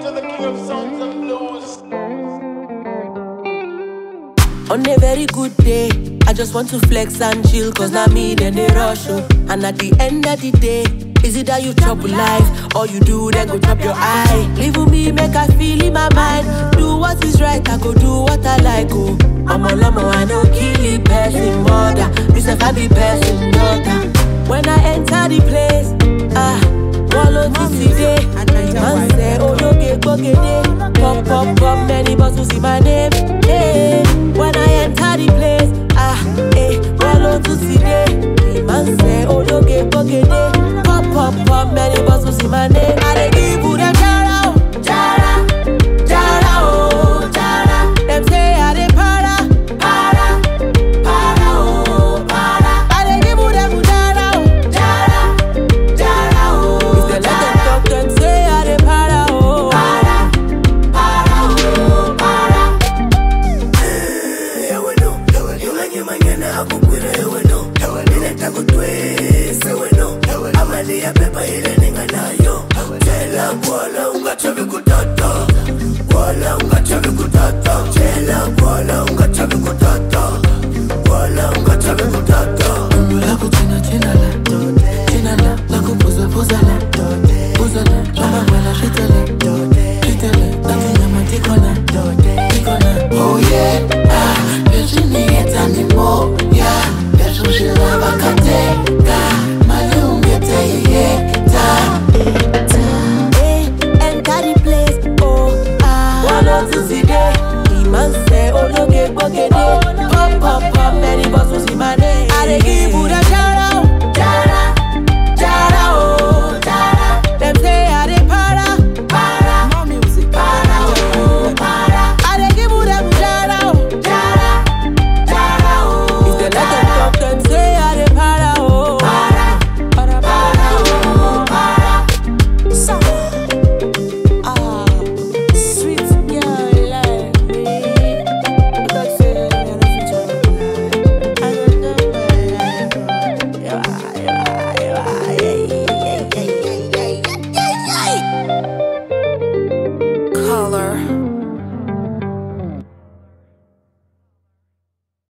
to the king of songs and blues. On a very good day, I just want to flex and chill, cause now me then they rush oh. And at the end of the day, is it that you chop life, or you do then go chop your eye? Leave with me, make I feel in my mind. Do what is right, I go do what I like oh. I'm a lomo, I no kill the person mother. This if I be person daughter. When I enter the place, wallow this day. Man say, oh no get day. Pop, pop, pop, many bottles in my name. Hey, when I enter the place, wallow this day. Man say, oh no get day. Pop, pop, pop, many bottles in my name. I dey give you them jara, oh, jara, jara, oh, jara. Them say I dey para, para, para, oh, para. I dey give you them jara, oh, jara, jara, oh. If they let them talk, them say I dey para, oh, para, para, oh, para. Ewe no, manyana hakukwira ewe no. Nileta kutwese ewe no. Amali ya pepa ile ninga nayo. Tela wala ungachavi kutata. Wala ungachavi kutata.